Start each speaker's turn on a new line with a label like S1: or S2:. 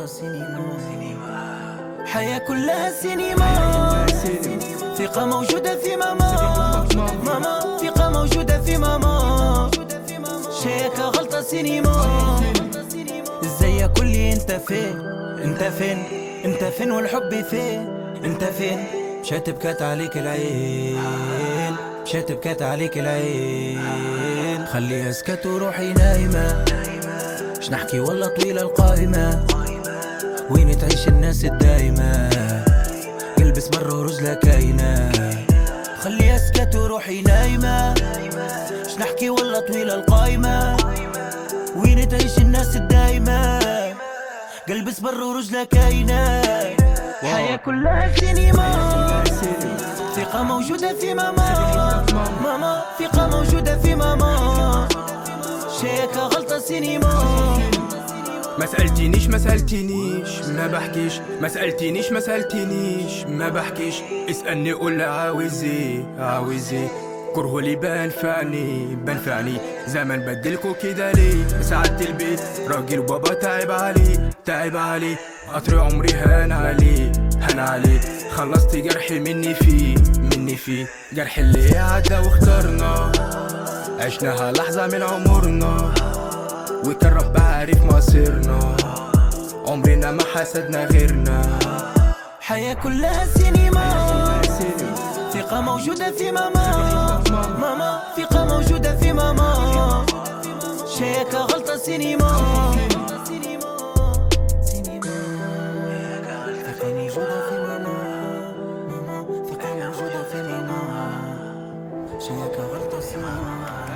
S1: سينما، حياة كلها سينما. ثقة موجودة في ماما، ماما ثقة موجودة في ماما. شيكة غلطة سينما. ازيك قولي انت فين، انت فين، انت فين والحب فين، انت فين؟ مشات بكات عليك العين، مشات بكات عليك العين. خليها اسكت وروحي نايمة، مش نحكي والله طويلة القائمة. وين تعيش الناس الدايمة، البس برا ورجلها كاينة. خليها اسكت وروحي نايمة، مش نحكي والله طويلة القائمة. وين تعيش الناس الدايمة، قلبس برا ورجلها كاينة. حياة كلها سينما. ثقة موجودة في ماما، ماما ثقة موجودة في ماما. شيكة غلطة سينما.
S2: ما سألتنيش ما بحكيش، ما سألتنيش ما بحكيش. اسألني قول عاوز ايه، كره لي بنفعني. زمان بدلكو كده ليه؟ سعدت البيت راجل بابا تعب علي. قطر عمري هان عليه. خلصت جرحي مني فيه جرح اللي عدى واخترنا. عشناها لحظة من عمرنا، وكان رب عارف مصيرنا. عمرنا ما حسدنا غيرنا.
S1: حياة كلها سينما. ثقة موجودة في ماما، ماما ثقة موجودة في ماما. شيكة غلطة سينما. ثقة موجودة في ماما، ماما ثقة موجودة في ماما. شيكة غلطة سينما.